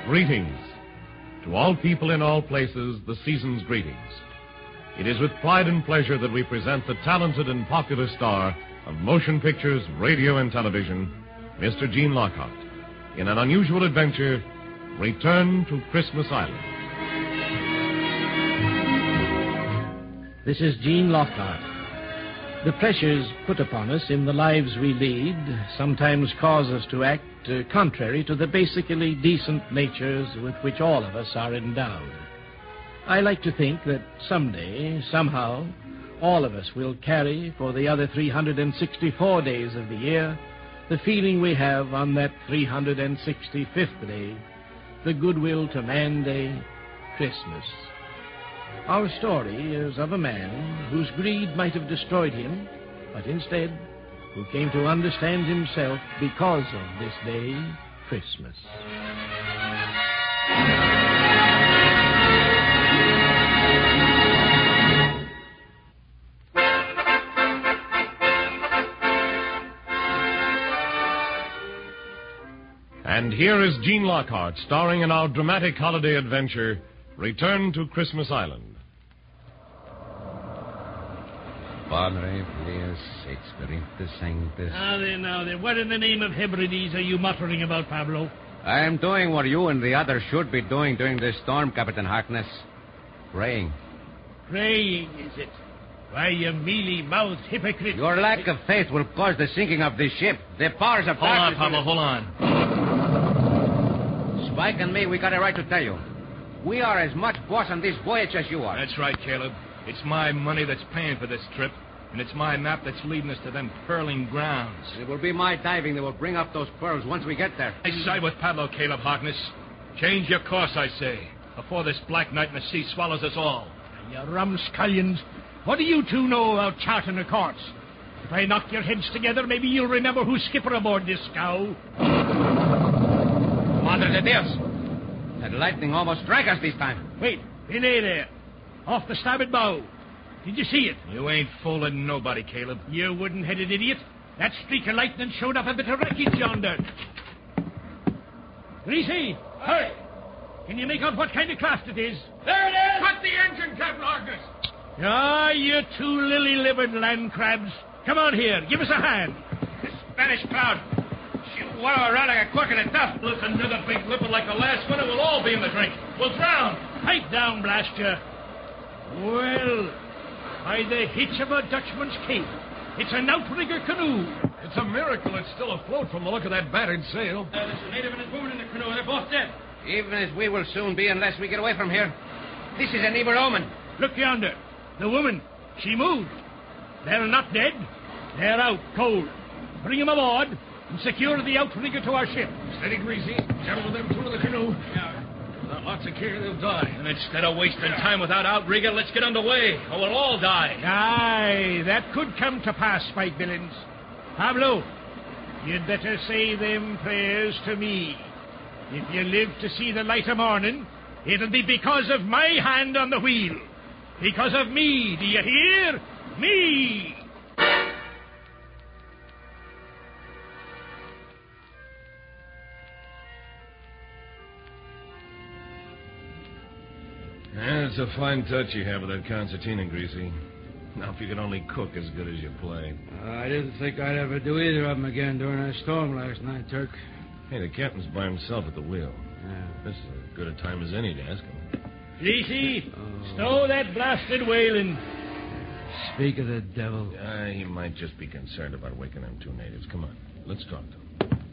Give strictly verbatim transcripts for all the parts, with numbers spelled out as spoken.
Greetings. To all people in all places, the season's greetings. It is with pride and pleasure that we present the talented and popular star of motion pictures, radio, and television, Mister Gene Lockhart, in an unusual adventure, Return to Christmas Island. This is Gene Lockhart. The pressures put upon us in the lives we lead sometimes cause us to act uh, contrary to the basically decent natures with which all of us are endowed. I like to think that someday, somehow, all of us will carry for the other three hundred sixty-four days of the year the feeling we have on that three hundred sixty-fifth day, the goodwill to man day, Christmas. Our story is of a man whose greed might have destroyed him, but instead, who came to understand himself because of this day, Christmas. And here is Gene Lockhart, starring in our dramatic holiday adventure, Return to Christmas Island. Padre, Deus, Spiritus Sanctus. Now then, now then, what in the name of Hebrides are you muttering about, Pablo? I am doing what you and the others should be doing during this storm, Captain Harkness. Praying. Praying, is it? Why, you mealy-mouthed hypocrite. Your lack of faith will cause the sinking of this ship. The powers of Hold on, darkness... Pablo, hold on. Spike and me, we got a right to tell you. We are as much boss on this voyage as you are. That's right, Caleb. It's my money that's paying for this trip, and it's my map that's leading us to them pearling grounds. It will be my diving that will bring up those pearls once we get there. I side with Pablo, Caleb Harkness. Change your course, I say, before this black night in the sea swallows us all. You rumscullions. What do you two know about charting a course? If I knock your heads together, maybe you'll remember who's skipper aboard this scow. Madre de Dios. That lightning almost struck us this time. Wait, in there. Off the starboard bow. Did you see it? You ain't fooling nobody, Caleb. You wooden-headed idiot. That streak of lightning showed up a bit of wreckage yonder. Greasy, hurry. Can you make out what kind of craft it is? There it is! Cut the engine, Captain Harkness! Ah, you two lily-livered land crabs. Come on here. Give us a hand. This Spanish crowd. She'll wallow around like a cork in a duff. Listen, another big lippin' like the last one, and we'll all be in the drink. We'll drown. Pipe down, blast you. Well, by the hitch of a Dutchman's cape, it's an outrigger canoe. It's a miracle it's still afloat from the look of that battered sail. Uh, there's a native and his woman in the canoe. They're both dead. Even as we will soon be unless we get away from here. This is an evil omen. Look yonder. The woman. She moved. They're not dead. They're out, cold. Bring them aboard and secure the outrigger to our ship. Steady, Greasy. Gentle with them two in the canoe. Yeah. Without lots of care, they'll die. And instead of wasting time without outrigger, let's get underway, or we'll all die. Aye, that could come to pass, Spike Billings. Pablo, you'd better say them prayers to me. If you live to see the light of morning, it'll be because of my hand on the wheel. Because of me, do you hear? Me! Yeah, it's a fine touch you have with that concertina, Greasy. Now, if you could only cook as good as you play. Uh, I didn't think I'd ever do either of them again during that storm last night, Turk. Hey, the captain's by himself at the wheel. Yeah. This is as good a time as any to ask him. Greasy, Oh. stow that blasted whaling. Speak of the devil. Uh, he might just be concerned about waking them two natives. Come on, let's talk to him.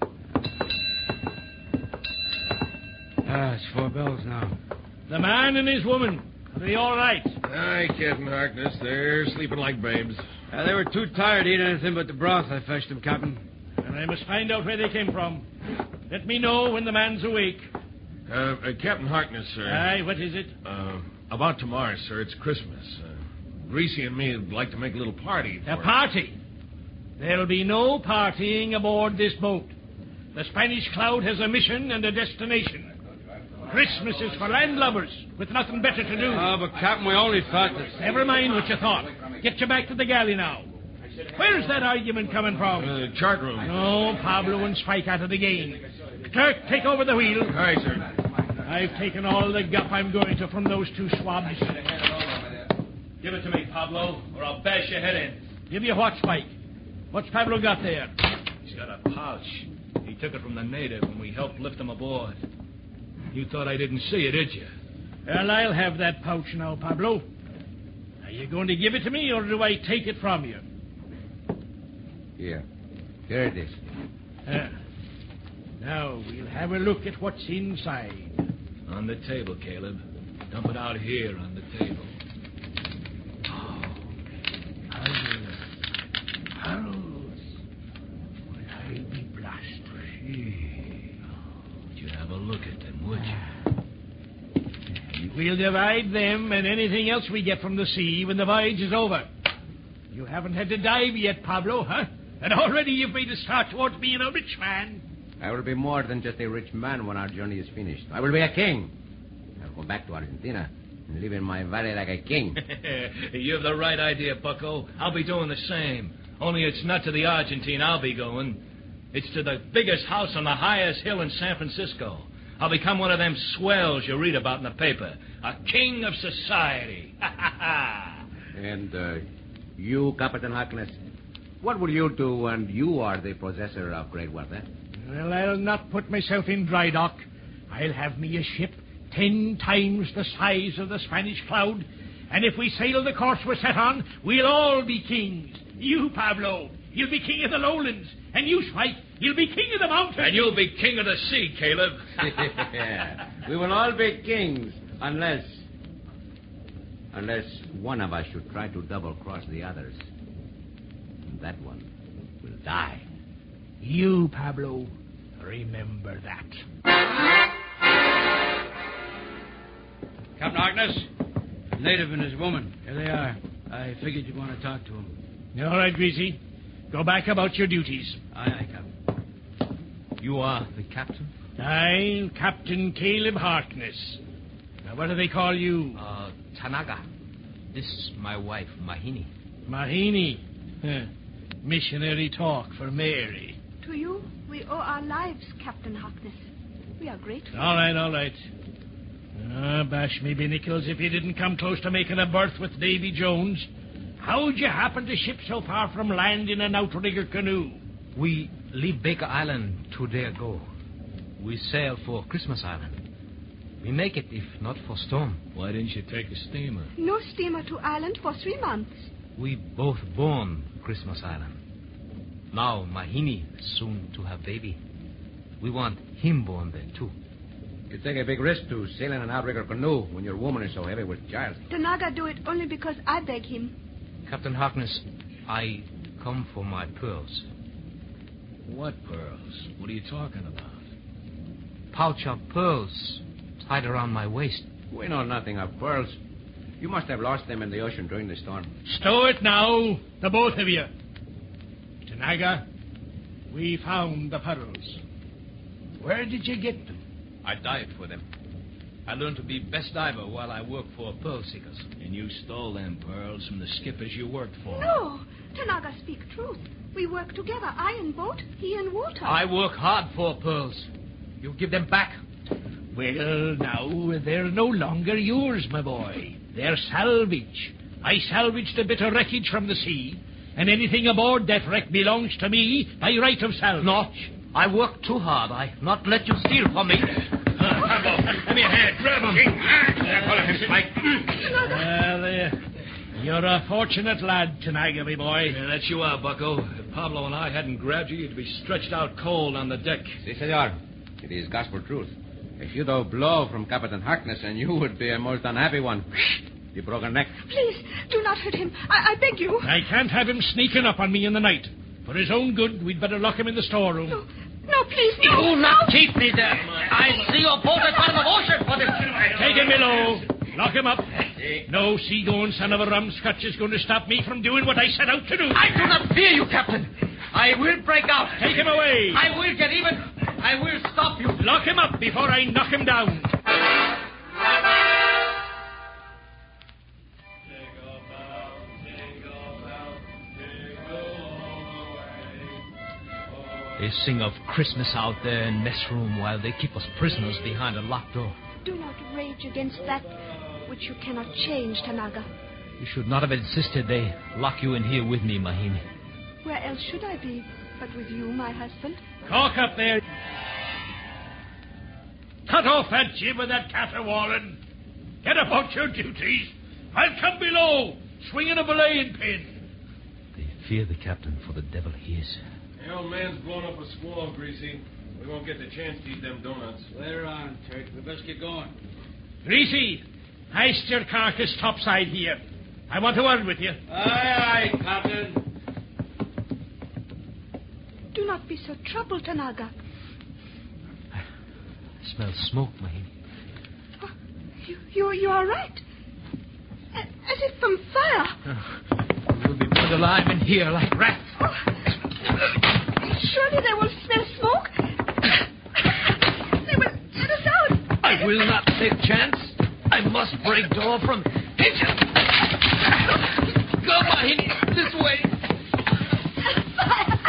Ah, it's four bells now. The man and his woman. Are they all right? Aye, Captain Harkness. They're sleeping like babes. Uh, they were too tired to eat anything but the broth I fetched them, Captain. And I must find out where they came from. Let me know when the man's awake. Uh, uh Captain Harkness, sir. Aye, what is it? Uh, about tomorrow, sir. It's Christmas. Uh, Greasy and me would like to make a little party. A for- party? There'll be no partying aboard this boat. The Spanish Cloud has a mission and a destination. Christmas is for landlubbers with nothing better to do. Oh, but Captain, we only thought that... Never mind what you thought. Get you back to the galley now. Where's that argument coming from? Uh, the chart room. No, Pablo and Spike out of the game. Turk, take over the wheel. Aye, sir. I've taken all the guff I'm going to from those two swabs. Give it to me, Pablo, or I'll bash your head in. Give you what, Spike? What's Pablo got there? He's got a pouch. He took it from the native when we helped lift him aboard. You thought I didn't see it, did you? Well, I'll have that pouch now, Pablo. Are you going to give it to me, or do I take it from you? Here. Here it is. Uh, now, we'll have a look at what's inside. On the table, Caleb. Dump it out here on the table. Oh, Harold. Harold. Well, I'll be blessed. Gee. Would you have a look at them, would you? We'll divide them and anything else we get from the sea when the voyage is over. You haven't had to dive yet, Pablo, huh? And already you've made a start towards being a rich man. I will be more than just a rich man when our journey is finished. I will be a king. I'll go back to Argentina and live in my valley like a king. You have the right idea, Bucko. I'll be doing the same. Only it's not to the Argentine I'll be going. It's to the biggest house on the highest hill in San Francisco. I'll become one of them swells you read about in the paper. A king of society. And uh, you, Captain Harkness, what will you do when you are the possessor of great wealth, eh? Well, I'll not put myself in dry dock. I'll have me a ship ten times the size of the Spanish Cloud. And if we sail the course we're set on, we'll all be kings. You, Pablo, you'll be king of the lowlands. And you, Spike, you'll be king of the mountains. And you'll be king of the sea, Caleb. Yeah. We will all be kings, unless... Unless one of us should try to double-cross the others. And that one will die. You, Pablo, remember that. Captain Harkness, native and his woman. Here they are. I figured you'd want to talk to them. All right, Greasy. Go back about your duties. Aye, aye, Captain. You are the captain? I'm Captain Caleb Harkness. Now, what do they call you? Uh, Tanaga. This is my wife, Mahini. Mahini. Huh. Missionary talk for Mary. To you, we owe our lives, Captain Harkness. We are grateful. All right, all right. Ah, bash me be nickels if you didn't come close to making a berth with Davy Jones. How'd you happen to ship so far from land in an outrigger canoe? We leave Baker Island two days ago. We sail for Christmas Island. We make it if not for storm. Why didn't you take a steamer? No steamer to island for three months. We both born Christmas Island. Now Mahini soon to have baby. We want him born there too. You take a big risk to sail in an outrigger canoe when your woman is so heavy with child. Tanaga do it only because I beg him. Captain Harkness, I come for my pearls. What pearls? What are you talking about? Pouch of pearls tied around my waist. We know nothing of pearls. You must have lost them in the ocean during the storm. Stow it now, the both of you. Tanaga, we found the pearls. Where did you get them? I dived for them. I learned to be best diver while I worked for pearl seekers. And you stole them pearls from the skippers you worked for. No, Tanaga speak truth. We work together. I in boat, he in water. I work hard for pearls. You give them back. Well, now, they're no longer yours, my boy. They're salvage. I salvaged a bit of wreckage from the sea, and anything aboard that wreck belongs to me by right of salvage. No, I work too hard. I not let you steal from me. Pablo, give me a hand. Grab him. Follow him, Spike. Well, uh, you're a fortunate lad, Tanaga, my boy. Yeah, that you are, Bucko. If Pablo and I hadn't grabbed you, you'd be stretched out cold on the deck. Si, senor. It is gospel truth. A few blow from Captain Harkness, and you would be a most unhappy one. You broke a neck. Please, do not hurt him. I, I beg you. I can't have him sneaking up on me in the night. For his own good, we'd better lock him in the storeroom. No, no, please, no. Do not keep me there. I see your boat at the bottom of the ocean for this. Take him below. Lock him up. No seagoing son of a rumscotch is going to stop me from doing what I set out to do. I do not fear you, Captain. I will break out. Take him away. I will get even. I will stop you. Lock him up before I knock him down. They sing of Christmas out there in mess room while they keep us prisoners behind a locked door. Do not rage against that which you cannot change, Tanaga. You should not have insisted they lock you in here with me, Mahini. Where else should I be but with you, my husband? Cock up there. Cut off that jib of that caterwauling. Get about your duties. I'll come below, swinging a belaying pin. They fear the captain, for the devil he is. The old man's blown up a squall, Greasy. We won't get the chance to eat them donuts. Later on, Turk. We best get going. Greasy, hoist your carcass topside here. I want a word with you. Aye, aye, Captain. Do not be so troubled, Tanaga. I smell smoke, Mahini. Oh, you, you, you are right. A- As if from fire. Oh, we'll be put alive in here like rats. Oh. Surely they will smell smoke. They will let us out. I will not take chance. I must break door from hitches. Go, Mahini, this way. Fire.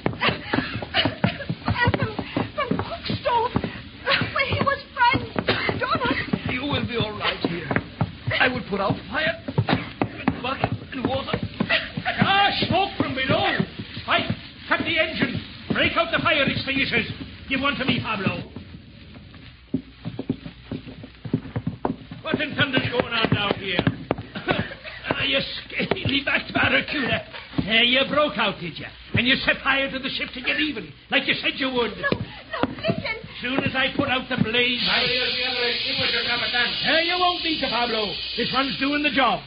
Fire from, from cook stove, where he was frying donuts. You will be all right here. I will put out fire with bucket and water. Ah, smoke from below. Right, cut the engine. Break out the fire extinguishers. Give one to me, Pablo. What in thunder's going on down here? Ah, you scaly backed barracuda. Uh, you broke out, did you? And you set fire to the ship to get even, like you said you would. No, no, listen. Soon as I put out the blaze, I... Uh, you won't need to, Pablo. This one's doing the job.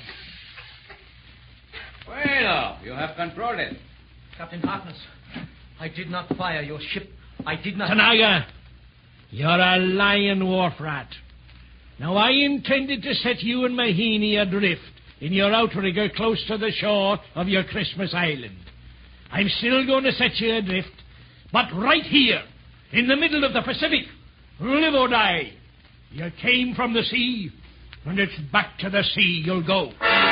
Bueno, you have controlled it. Captain Harkness, I did not fire your ship. I did not... Tanaga, you're a lying wharf rat. Now, I intended to set you and Mahini adrift in your outrigger close to the shore of your Christmas Island. I'm still going to set you adrift, but right here, in the middle of the Pacific, live or die. You came from the sea, and it's back to the sea you'll go.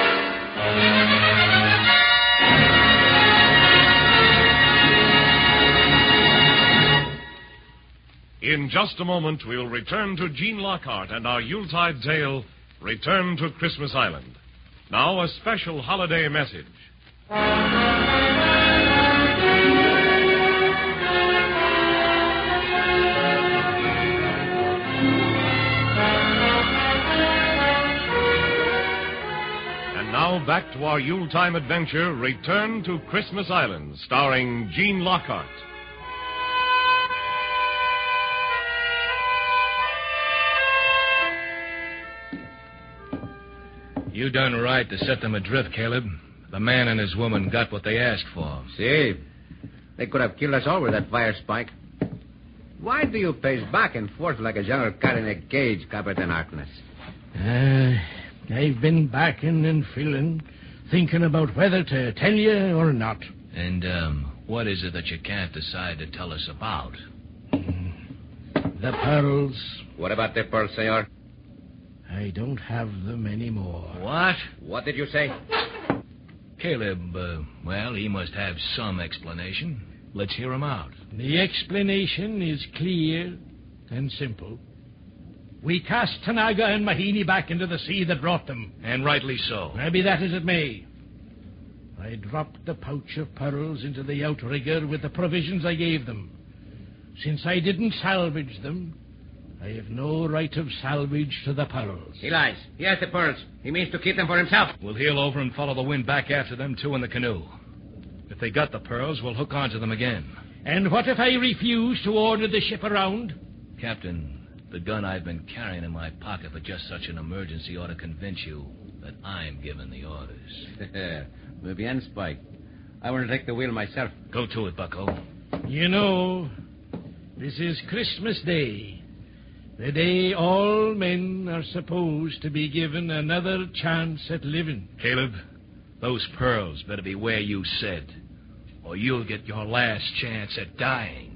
In just a moment, we'll return to Gene Lockhart and our Yuletide tale, Return to Christmas Island. Now, a special holiday message. And now, back to our Yuletime adventure, Return to Christmas Island, starring Gene Lockhart. You done right to set them adrift, Caleb. The man and his woman got what they asked for. See? They could have killed us all with that fire spike. Why do you pace back and forth like a jungle cat in a cage, Captain Harkness? Uh, I've been backing and filling, thinking about whether to tell you or not. And, um, what is it that you can't decide to tell us about? The pearls. What about the pearls, senor? I don't have them anymore. What? What did you say? Caleb, uh, well, he must have some explanation. Let's hear him out. The explanation is clear and simple. We cast Tanaga and Mahini back into the sea that brought them. And rightly so. Maybe that as it may. I dropped the pouch of pearls into the outrigger with the provisions I gave them. Since I didn't salvage them, I have no right of salvage to the pearls. He lies. He has the pearls. He means to keep them for himself. We'll heel over and follow the wind back after them, two in the canoe. If they got the pearls, we'll hook onto them again. And what if I refuse to order the ship around? Captain, the gun I've been carrying in my pocket for just such an emergency ought to convince you that I'm giving the orders. Muy bien, Spike. I want to take the wheel myself. Go to it, Bucko. You know, this is Christmas Day. The day all men are supposed to be given another chance at living. Caleb, those pearls better be where you said, or you'll get your last chance at dying.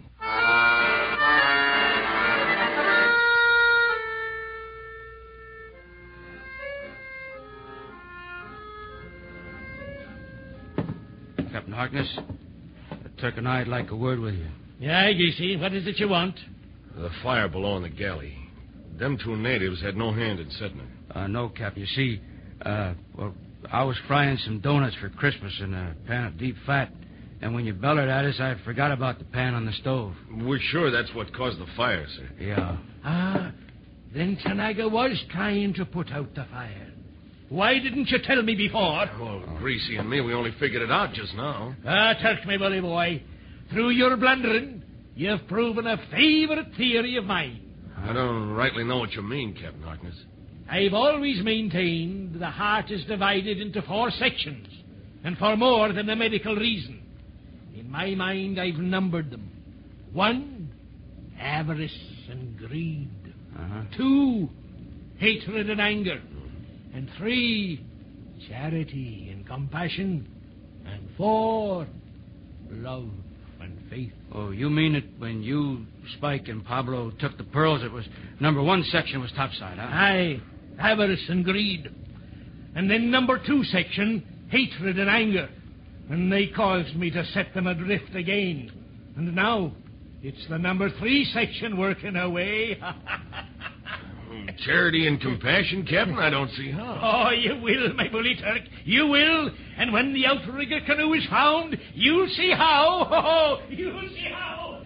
Captain Harkness, Turk and I'd like a word with you. Yeah, Geesey, what is it you want? The fire below in the galley. Them two natives had no hand in setting it. Uh, no, Cap. You see, uh, well, I was frying some donuts for Christmas in a pan of deep fat. And when you bellered at us, I forgot about the pan on the stove. We're sure that's what caused the fire, sir. Yeah. Ah, then Tanaga was trying to put out the fire. Why didn't you tell me before? Well, Greasy and me, we only figured it out just now. Ah, Turk, my bully boy, through your blundering, you've proven a favourite theory of mine. I don't rightly know what you mean, Captain Harkness. I've always maintained the heart is divided into four sections, and for more than a medical reason. In my mind, I've numbered them. One, avarice and greed. Uh-huh. Two, hatred and anger. And three, charity and compassion. And four, love and faith. Oh, you mean that when you, Spike, and Pablo took the pearls, it was number one section was topside, huh? Aye, avarice and greed. And then number two section, hatred and anger. And they caused me to set them adrift again. And now, it's the number three section working away. Charity and compassion, Captain? I don't see how. Oh, you will, my bully Turk. You will. And when the outrigger canoe is found, you'll see how. Oh, you'll see how.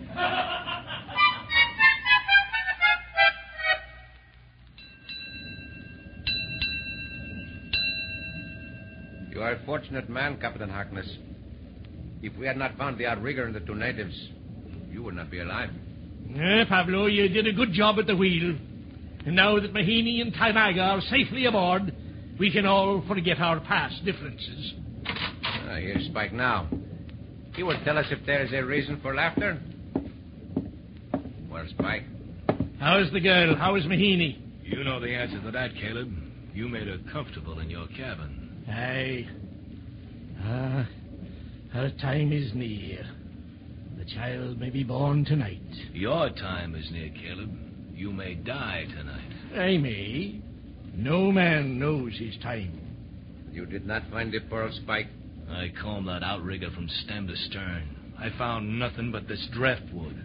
You are a fortunate man, Captain Harkness. If we had not found the outrigger and the two natives, you would not be alive. Eh, Pablo, you did a good job at the wheel. And now that Mahini and Tanaga are safely aboard, we can all forget our past differences. Ah, here's Spike now. He will tell us if there is a reason for laughter. Well, Spike. How's the girl? How is Mahini? You know the answer to that, Caleb. You made her comfortable in your cabin. Aye. Ah, her time is near. The child may be born tonight. Your time is near, Caleb. You may die tonight. I may. No man knows his time. You did not find the pearl, Spike? I combed that outrigger from stem to stern. I found nothing but this driftwood.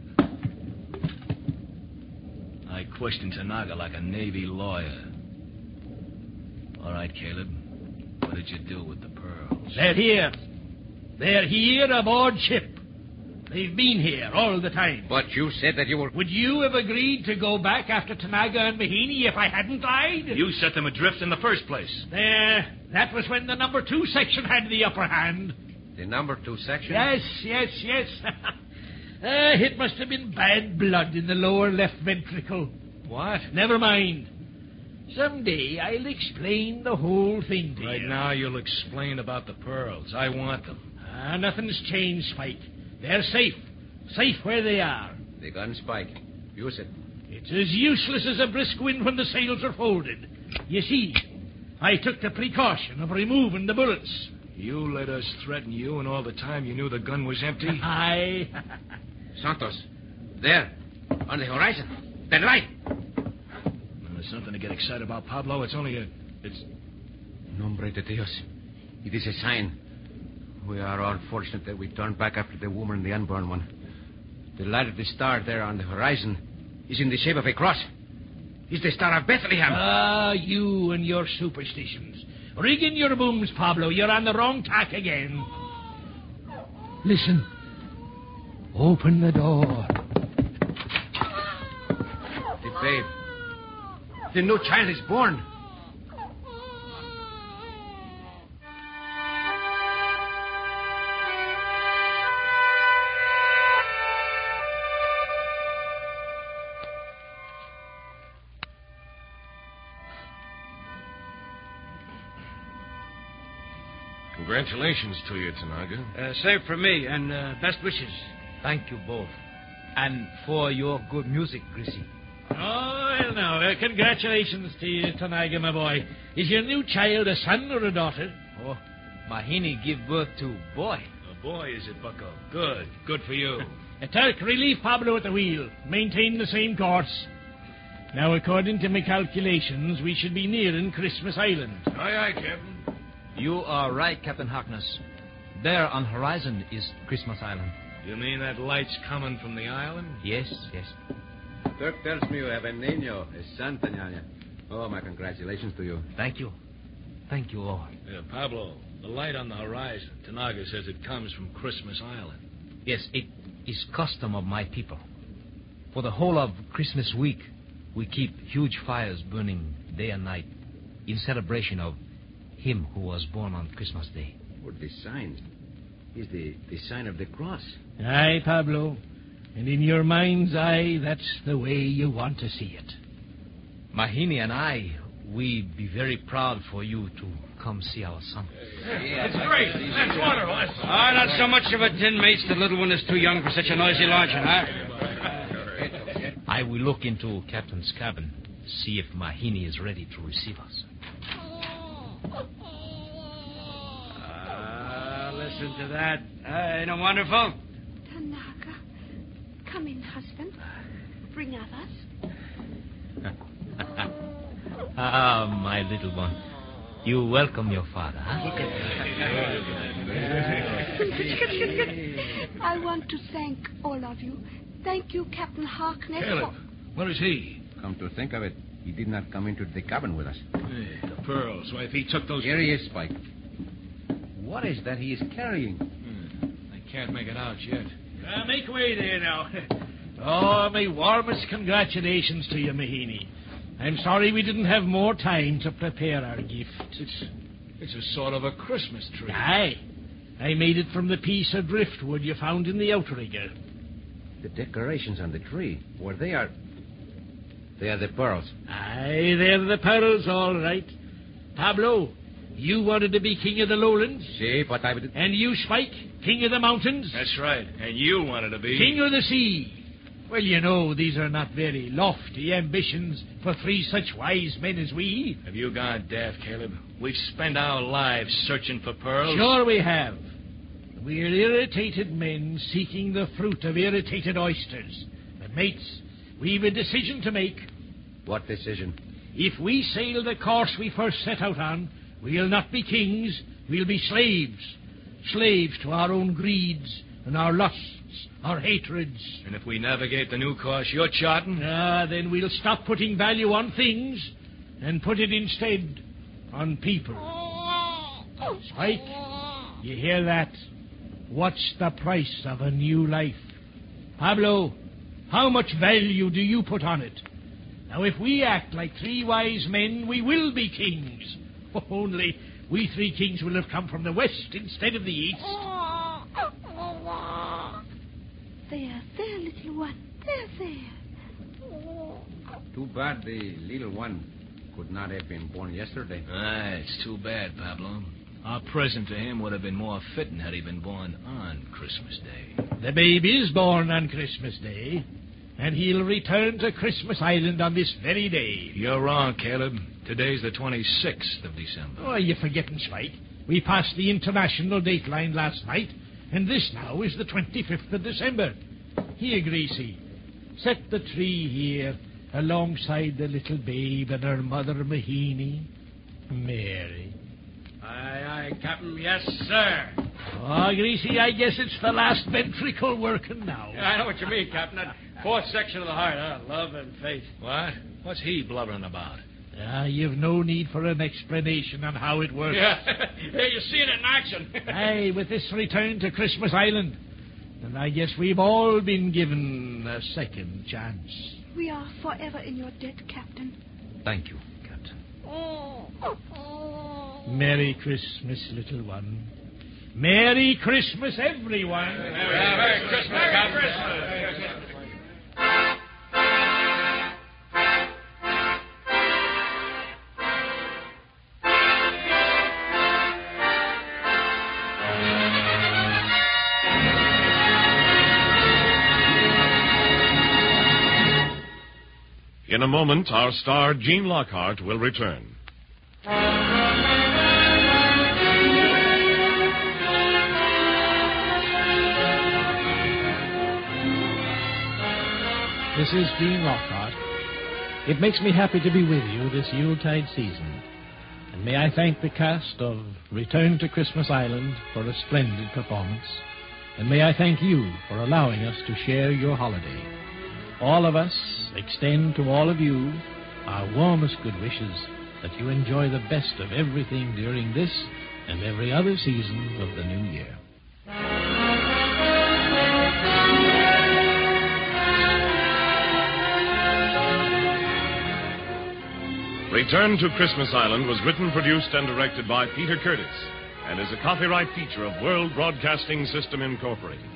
I questioned Tanaga like a Navy lawyer. All right, Caleb. What did you do with the pearls? They're here. They're here aboard ship. They've been here all the time. But you said that you were... Would you have agreed to go back after Tanaga and Mahini if I hadn't lied? You set them adrift in the first place. There. That was when the number two section had the upper hand. The number two section? Yes, yes, yes. uh, it must have been bad blood in the lower left ventricle. What? Never mind. Someday I'll explain the whole thing to right you. Right now you'll explain about the pearls. I want them. Ah, nothing's changed, Spike. They're safe. Safe where they are. The gun, Spike. Use it. It's as useless as a brisk wind when the sails are folded. You see, I took the precaution of removing the bullets. You let us threaten you, and all the time you knew the gun was empty? Aye. Santos, there, on the horizon. That light. There's something to get excited about, Pablo. It's only a... It's... Nombre de Dios. It is a sign. We are all fortunate that we turned back after the woman and the unborn one. The light of the star there on the horizon is in the shape of a cross. It's the Star of Bethlehem. Ah, you and your superstitions. Rig in your booms, Pablo. You're on the wrong tack again. Listen. Open the door. The babe. The new child is born. Congratulations to you, Tanaga. Uh, same for me, and uh, best wishes. Thank you both. And for your good music, Greasy. Oh, well, now, uh, congratulations to you, Tanaga, my boy. Is your new child a son or a daughter? Oh, Mahini give birth to boy. A boy, is it, Bucko? Good. Good for you. uh, Turk, relieve Pablo at the wheel. Maintain the same course. Now, according to my calculations, we should be nearing Christmas Island. Aye, aye, Captain. You are right, Captain Harkness. There on horizon is Christmas Island. You mean that light's coming from the island? Yes, yes. Dirk tells me you have a niño, a son, Tanyanya. Oh, my congratulations to you. Thank you. Thank you all. Yeah, Pablo, the light on the horizon. Tanaga says it comes from Christmas Island. Yes, it is custom of my people. For the whole of Christmas week, we keep huge fires burning day and night in celebration of him who was born on Christmas Day. What the sign? Is the, the sign of the cross. Aye, Pablo. And in your mind's eye, that's the way you want to see it. Mahini and I, we be very proud for you to come see our son. It's great. That's wonderful. That's... Ah, not so much of a tin, mates. The little one is too young for such a noisy launching, huh? I will look into Captain's cabin, see if Mahini is ready to receive us. Ah, listen to that. Uh, ain't it wonderful? Tanaka, come in, husband. Bring others. Ah, my little one. You welcome your father, huh? I want to thank all of you. Thank you, Captain Harkness. Caleb, for... where is he? Come to think of it, he did not come into the cabin with us. Hey, the pearls. Why, if he took those... Here he is, Spike. What is that he is carrying? Hmm. I can't make it out yet. Uh, make way there now. Oh, my warmest congratulations to you, Mahini. I'm sorry we didn't have more time to prepare our gift. It's, it's a sort of a Christmas tree. Aye. I made it from the piece of driftwood you found in the outrigger. The decorations on the tree, where they are... They are the pearls. Aye, they're the pearls, all right. Pablo, you wanted to be king of the lowlands. See, but I... And you, Spike, king of the mountains. That's right. And you wanted to be... King of the sea. Well, you know, these are not very lofty ambitions for three such wise men as we. Have you gone daft, Caleb? We've spent our lives searching for pearls. Sure we have. We're irritated men seeking the fruit of irritated oysters. But, mates, we've a decision to make. What decision? If we sail the course we first set out on, we'll not be kings, we'll be slaves. Slaves to our own greeds and our lusts, our hatreds. And if we navigate the new course you're charting? Ah, then we'll stop putting value on things and put it instead on people. Spike, you hear that? What's the price of a new life? Pablo, how much value do you put on it? Now, if we act like three wise men, we will be kings. Only we three kings will have come from the west instead of the east. There, there, little one. There, there. Too bad the little one could not have been born yesterday. Ah, it's too bad, Pablo. Our present to him would have been more fitting had he been born on Christmas Day. The baby is born on Christmas Day, and he'll return to Christmas Island on this very day. You're wrong, Caleb. Today's the twenty-sixth of December. Oh, you're forgetting, Spike. We passed the international date line last night, and this now is the twenty-fifth of December. Here, Greasy, set the tree here alongside the little babe and her mother, Mahini, Mary. Aye, aye, Captain. Yes, sir. Oh, Greasy, I guess it's the last ventricle working now. Yeah, I know what you mean, Captain. That fourth section of the heart, huh? Love and faith. What? What's he blubbering about? Ah, you've no need for an explanation on how it works. Yeah. Hey, you're seeing it in action. Aye, with this return to Christmas Island. And I guess we've all been given a second chance. We are forever in your debt, Captain. Thank you, Captain. Merry Christmas, little one. Merry Christmas, everyone. Yeah, Merry Christmas, Merry Christmas. In a moment, our star, Gene Lockhart, will return. This is Gene Lockhart. It makes me happy to be with you this Yuletide season. And may I thank the cast of Return to Christmas Island for a splendid performance. And may I thank you for allowing us to share your holiday. All of us extend to all of you our warmest good wishes that you enjoy the best of everything during this and every other season of the new year. Return to Christmas Island was written, produced, and directed by Peter Curtis and is a copyright feature of World Broadcasting System, Incorporated.